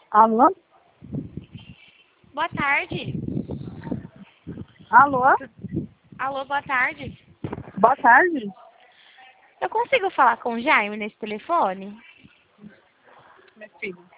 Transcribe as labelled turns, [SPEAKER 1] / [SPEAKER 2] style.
[SPEAKER 1] Alô?
[SPEAKER 2] Boa tarde.
[SPEAKER 1] Alô?
[SPEAKER 2] Alô, boa tarde.
[SPEAKER 1] Boa tarde.
[SPEAKER 2] Eu consigo falar com o Jaime nesse telefone?
[SPEAKER 1] Minha filha.